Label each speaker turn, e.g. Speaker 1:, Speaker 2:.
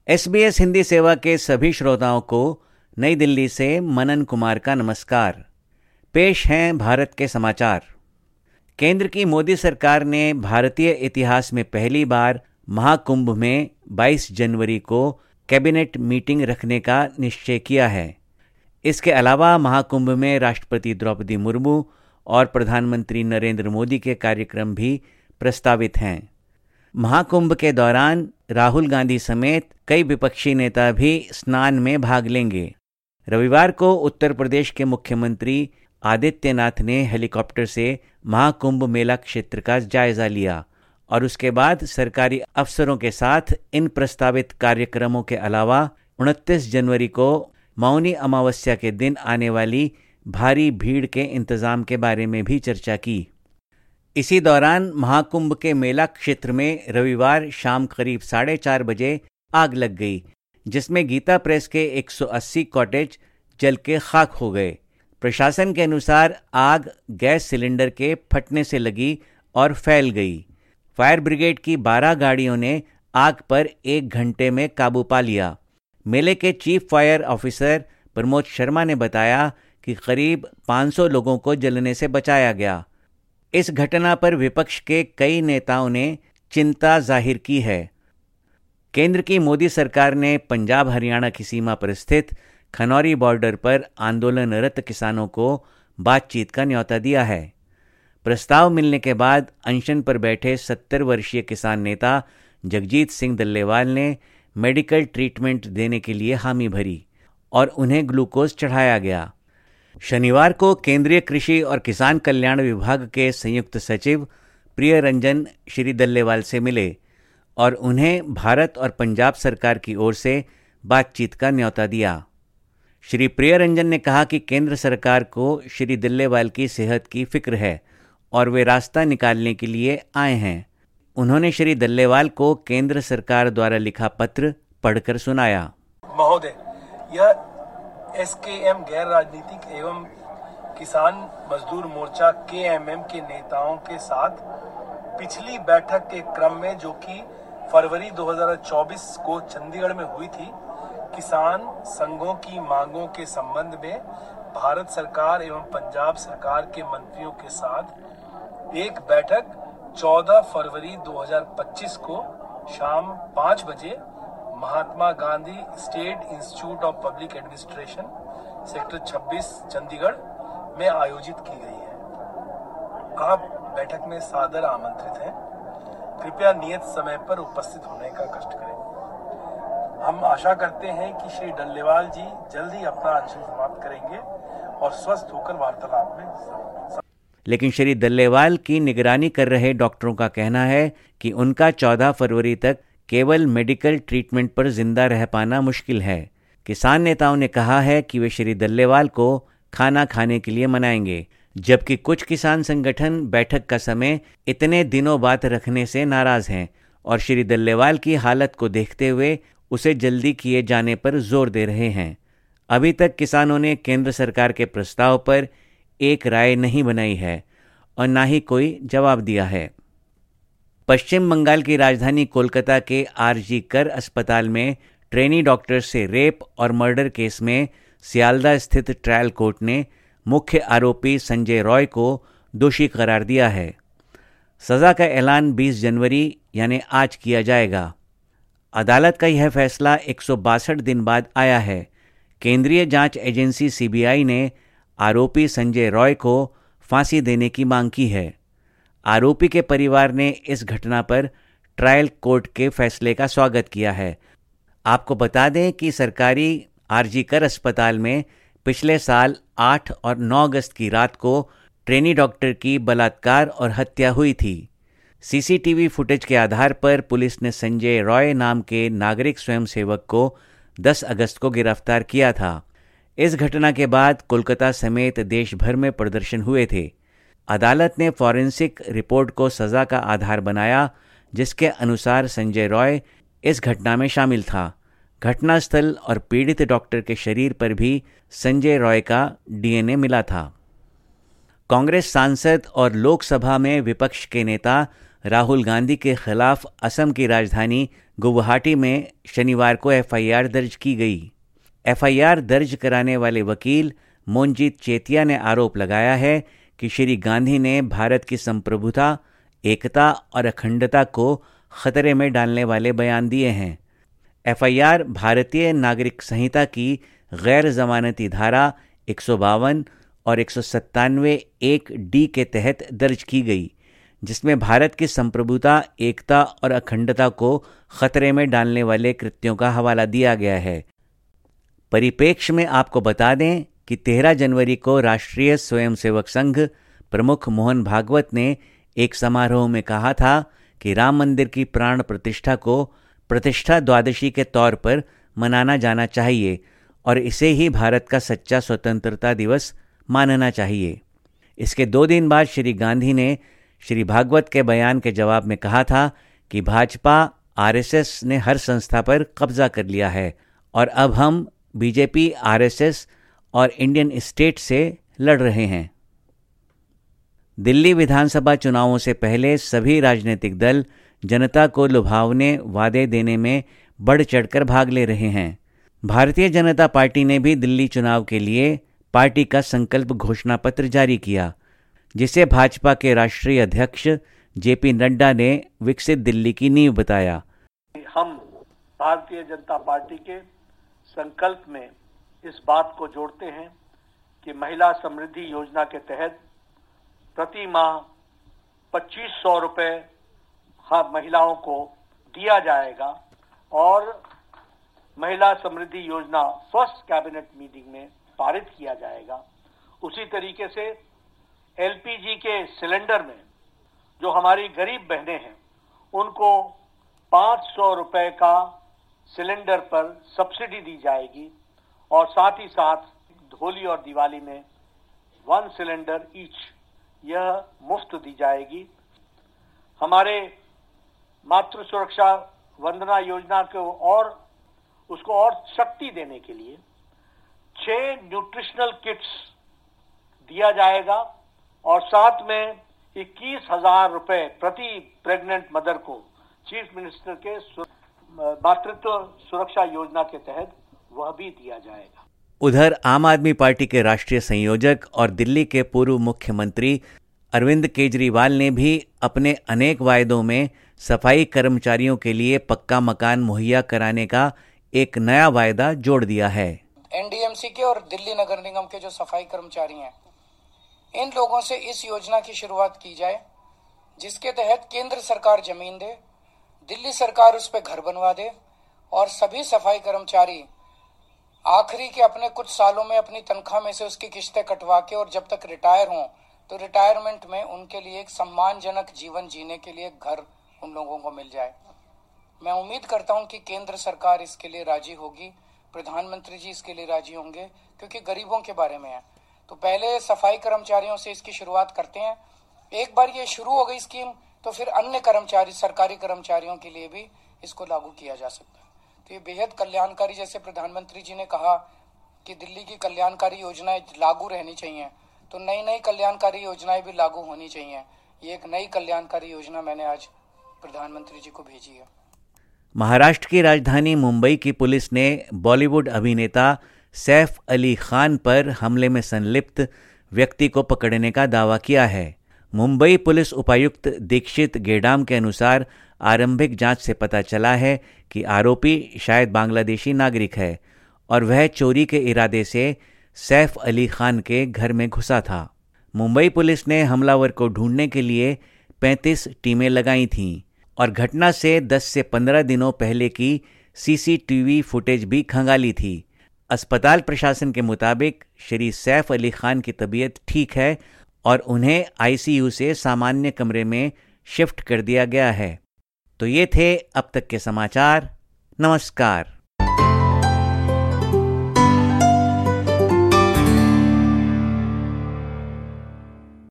Speaker 1: SBS Hindi सेवा के सभी श्रोताओं को नई दिल्ली से मनन कुमार का नमस्कार। पेश हैं भारत के समाचार। केंद्र की मोदी सरकार ने भारतीय इतिहास में पहली बार महाकुंभ में 22 जनवरी को कैबिनेट मीटिंग रखने का निश्चय किया है। इसके अलावा महाकुंभ में राष्ट्रपति द्रौपदी मुर्मू और प्रधानमंत्री नरेंद्र मोदी के कार्यक्रम भी प्रस्तावित हैं। महाकुंभ के दौरान राहुल गांधी समेत कई विपक्षी नेता भी स्नान में भाग लेंगे। रविवार को उत्तर प्रदेश के मुख्यमंत्री आदित्यनाथ ने हेलीकॉप्टर से महाकुंभ मेला क्षेत्र का जायजा लिया और उसके बाद सरकारी अफसरों के साथ इन प्रस्तावित कार्यक्रमों के अलावा 29 जनवरी को मौनी अमावस्या के दिन आने वाली भारी भीड़ के इंतजाम के बारे में भी चर्चा की। इसी दौरान महाकुंभ के मेला क्षेत्र में रविवार शाम करीब 4:30 बजे आग लग गई, जिसमें गीता प्रेस के 180 कॉटेज जल के खाक हो गए। प्रशासन के अनुसार आग गैस सिलेंडर के फटने से लगी और फैल गई। फायर ब्रिगेड की 12 गाड़ियों ने आग पर 1 घंटे में काबू पा लिया। मेले के chief fire officer Pramod Sharma ने बताया कि करीब 500 लोगों को जलने से बचाया गया। इस घटना पर विपक्ष के कई नेताओं ने चिंता जाहिर की है। केंद्र की मोदी सरकार ने पंजाब हरियाणा की सीमा पर स्थित खनौरी बॉर्डर पर आंदोलनरत किसानों को बातचीत का न्योता दिया है। प्रस्ताव मिलने के बाद अनशन पर बैठे 70 वर्षीय किसान नेता जगजीत सिंह डल्लेवाल ने मेडिकल ट्रीटमेंट देने के लिए हामी भरी और उन्हें ग्लूकोज चढ़ाया गया। शनिवार को केंद्रीय कृषि और किसान कल्याण विभाग के संयुक्त सचिव प्रिय रंजन श्री डल्लेवाल से मिले और उन्हें भारत और पंजाब सरकार की ओर से बातचीत का न्योता दिया। श्री प्रिय रंजन ने कहा कि केंद्र सरकार को श्री डल्लेवाल की सेहत की फिक्र है और वे रास्ता निकालने के लिए आए हैं। उन्होंने श्री डल्लेवाल को केंद्र सरकार द्वारा लिखा पत्र पढ़कर सुनाया।
Speaker 2: महोदय, यह एसकेएम गैर राजनीतिक एवं किसान मजदूर मोर्चा केएमएम के नेताओं के साथ पिछली बैठक के क्रम में, जो कि फरवरी 2024 को चंडीगढ़ में हुई थी, किसान संघों की मांगों के संबंध में भारत सरकार एवं पंजाब सरकार के मंत्रियों के साथ एक बैठक 14 फरवरी 2025 को शाम 5 बजे Mahatma Gandhi state institute of public administration sector 26 Chandigarh में आयोजित की गई है। आप बैठक में सादर आमंत्रित हैं। कृपया नियत समय पर उपस्थित होने का कष्ट करें। हम आशा करते हैं कि श्री डल्लेवाल जी जल्द ही अपना अनशन समाप्त करेंगे और स्वस्थ होकर वार्तालाप में।
Speaker 1: लेकिन श्री डल्लेवाल की निगरानी कर रहे डॉक्टरों का कहना है कि उनका 14 फरवरी तक केवल मेडिकल ट्रीटमेंट पर जिंदा रह पाना मुश्किल है। किसान नेताओं ने कहा है कि वे श्री डल्लेवाल को खाना खाने के लिए मनाएंगे, जबकि कुछ किसान संगठन बैठक का समय इतने दिनों बाद रखने से नाराज हैं और श्री डल्लेवाल की हालत को देखते हुए उसे जल्दी किए जाने पर जोर दे रहे हैं। अभी तक किसानों ने केंद्र सरकार के प्रस्ताव पर एक राय नहीं बनाई है और ना ही कोई जवाब दिया है। पश्चिम बंगाल की राजधानी कोलकाता के आरजी कर अस्पताल में ट्रेनी डॉक्टर से रेप और मर्डर केस में सियालदा स्थित ट्रायल कोर्ट ने मुख्य आरोपी संजय रॉय को दोषी करार दिया है। सज़ा का ऐलान 20 जनवरी यानी आज किया जाएगा। अदालत का यह फैसला 162 दिन बाद आया है। केंद्रीय जांच एजेंसी सीबीआई ने आरोपी संजय रॉय को फांसी देने की मांग की है। आरोपी के परिवार ने इस घटना पर ट्रायल कोर्ट के फैसले का स्वागत किया है। आपको बता दें कि सरकारी आरजी कर अस्पताल में पिछले साल 8 और 9 अगस्त की रात को ट्रेनी डॉक्टर की बलात्कार और हत्या हुई थी। सीसीटीवी फुटेज के आधार पर पुलिस ने संजय रॉय नाम के नागरिक स्वयंसेवक को 10 अगस्त को गिरफ्तार किया था। इस घटना के बाद कोलकाता समेत देश भर में प्रदर्शन हुए थे। अदालत ने फॉरेंसिक रिपोर्ट को सज़ा का आधार बनाया, जिसके अनुसार संजय रॉय इस घटना में शामिल था। घटनास्थल और पीड़ित डॉक्टर के शरीर पर भी संजय रॉय का डीएनए मिला था। कांग्रेस सांसद और लोकसभा में विपक्ष के नेता राहुल गांधी के खिलाफ असम की राजधानी गुवाहाटी में शनिवार को एफआईआर दर्ज की गई। एफआईआर दर्ज कराने वाले वकील मोनजीत चेतिया ने आरोप लगाया है कि श्री गांधी ने भारत की संप्रभुता, एकता और अखंडता को खतरे में डालने वाले बयान दिए हैं। एफआईआर भारतीय नागरिक संहिता की गैर जमानती धारा 152 और 197(1)(d) के तहत दर्ज की गई, जिसमें भारत की संप्रभुता, एकता और अखंडता को खतरे में डालने वाले कृत्यों का हवाला दिया गया है। परिप्रेक्ष्य में आपको बता दें कि 13 जनवरी को राष्ट्रीय स्वयंसेवक संघ प्रमुख मोहन भागवत ने एक समारोह में कहा था कि राम मंदिर की प्राण प्रतिष्ठा को प्रतिष्ठा द्वादशी के तौर पर मनाना जाना चाहिए और इसे ही भारत का सच्चा स्वतंत्रता दिवस मानना चाहिए। इसके 2 दिन बाद श्री गांधी ने श्री भागवत के बयान के जवाब में कहा था कि भाजपा आरएसएस ने हर संस्था पर कब्जा कर लिया है और अब हम बीजेपी, आरएसएस और इंडियन स्टेट से लड़ रहे हैं। दिल्ली विधानसभा चुनावों से पहले सभी राजनीतिक दल जनता को लुभावने वादे देने में बढ़ चढ़कर भाग ले रहे हैं। भारतीय जनता पार्टी ने भी दिल्ली चुनाव के लिए पार्टी का संकल्प घोषणा पत्र जारी किया, जिसे भाजपा के राष्ट्रीय अध्यक्ष जेपी नड्डा ने विकसित दिल्ली की नींव बताया।
Speaker 3: हम भारतीय जनता पार्टी के संकल्प में इस बात को जोड़ते हैं कि महिला समृद्धि योजना के तहत प्रति माह 2500 रुपए हर महिलाओं को दिया जाएगा और महिला समृद्धि योजना फर्स्ट कैबिनेट मीटिंग में पारित किया जाएगा। उसी तरीके से एलपीजी के सिलेंडर में जो हमारी गरीब बहनें हैं उनको 500 रुपए का सिलेंडर पर सब्सिडी दी जाएगी और साथ ही साथ होली और दिवाली में 1 सिलेंडर ईच यह मुफ्त दी जाएगी। हमारे मातृ सुरक्षा वंदना योजना को और उसको और शक्ति देने के लिए 6 न्यूट्रिशनल किट्स दिया जाएगा और साथ में 21,000 रुपए प्रति प्रेग्नेंट मदर को चीफ मिनिस्टर के मातृत्व सुरक्षा योजना के तहत वह भी दिया जाएगा।
Speaker 1: उधर आम आदमी पार्टी के राष्ट्रीय संयोजक और दिल्ली के पूर्व मुख्यमंत्री अरविंद केजरीवाल ने भी अपने अनेक वायदों में सफाई कर्मचारियों के लिए पक्का मकान मुहैया कराने का एक नया वायदा जोड़ दिया है।
Speaker 4: एनडीएमसी के और दिल्ली नगर निगम के जो सफाई कर्मचारी हैं, इन लोगों से इस योजना की शुरुआत की जाए, जिसके तहत केंद्र सरकार जमीन दे, दिल्ली सरकार उस पर घर बनवा दे और सभी सफाई कर्मचारी आखिरी के अपने कुछ सालों में अपनी तनख्वाह में से उसकी किस्तें कटवा के और जब तक रिटायर हों तो रिटायरमेंट में उनके लिए एक सम्मानजनक जीवन जीने के लिए घर उन लोगों को मिल जाए। मैं उम्मीद करता हूं कि केंद्र सरकार इसके लिए राजी होगी, प्रधानमंत्री जी इसके लिए राजी होंगे, क्योंकि गरीबों के बारे में है। तो पहले सफाई कर्मचारियों से इसकी शुरुआत करते हैं। एक बार ये शुरू हो गई स्कीम तो फिर अन्य कर्मचारी, सरकारी कर्मचारियों के लिए भी इसको लागू किया जा सकता है। तो ये बेहद कल्याणकारी, जैसे प्रधानमंत्री जी ने कहा कि दिल्ली की कल्याणकारी योजनाएं लागू रहनी चाहिए, तो नई नई कल्याणकारी योजनाएं भी लागू होनी चाहिए। ये एक नई कल्याणकारी योजना मैंने आज प्रधानमंत्री जी को भेजी है।
Speaker 1: महाराष्ट्र की राजधानी मुंबई की पुलिस ने बॉलीवुड अभिनेता सैफ अली खान पर हमले में संलिप्त व्यक्ति को पकड़ने का दावा किया है। मुंबई पुलिस उपायुक्त दीक्षित गेडाम के अनुसार आरंभिक जांच से पता चला है कि आरोपी शायद बांग्लादेशी नागरिक है और वह चोरी के इरादे से सैफ अली खान के घर में घुसा था। मुंबई पुलिस ने हमलावर को ढूंढने के लिए 35 टीमें लगाई थीं और घटना से 10 से 15 दिनों पहले की सीसीटीवी फुटेज भी खंगाली थी। अस्पताल प्रशासन के मुताबिक श्री सैफ अली खान की तबीयत ठीक है और उन्हें आईसीयू से सामान्य कमरे में शिफ्ट कर दिया गया है। तो ये थे अब तक के समाचार। नमस्कार।